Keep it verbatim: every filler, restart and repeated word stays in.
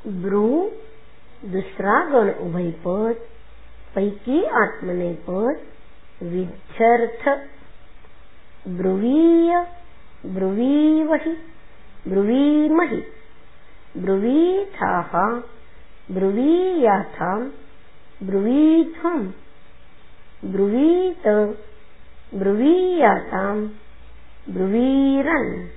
Bru दुसरा गण उभयपद, पैकी आत्मनेपद, विध्यर्थ. ब्रुवीय ब्रुवीवहि, ब्रुवीमहि, ब्रुवीथाः, ब्रुवीयाथां, ब्रुवीध्वं, ब्रुवीत, ब्रुवीयातां, ब्रुवीरन्.